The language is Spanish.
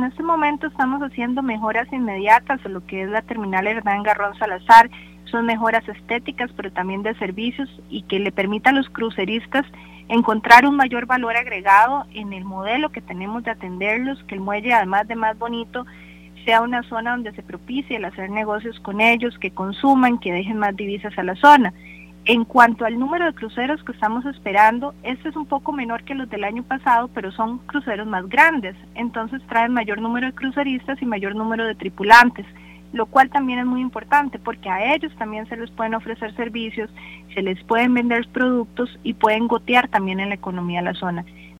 este momento estamos haciendo mejoras inmediatas a lo que es la terminal Hernán Garrón Salazar. Son mejoras estéticas, pero también de servicios y que le permitan a los cruceristas encontrar un mayor valor agregado en el modelo que tenemos de atenderlos, que el muelle, además de más bonito, sea una zona donde se propicie el hacer negocios con ellos, que consuman, que dejen más divisas a la zona. En cuanto al número de cruceros que estamos esperando, este es un poco menor que los del año pasado, pero son cruceros más grandes, entonces traen mayor número de cruceristas y mayor número de tripulantes, lo cual también es muy importante porque a ellos también se les pueden ofrecer servicios, se les pueden vender productos y pueden gotear también en la economía de la zona.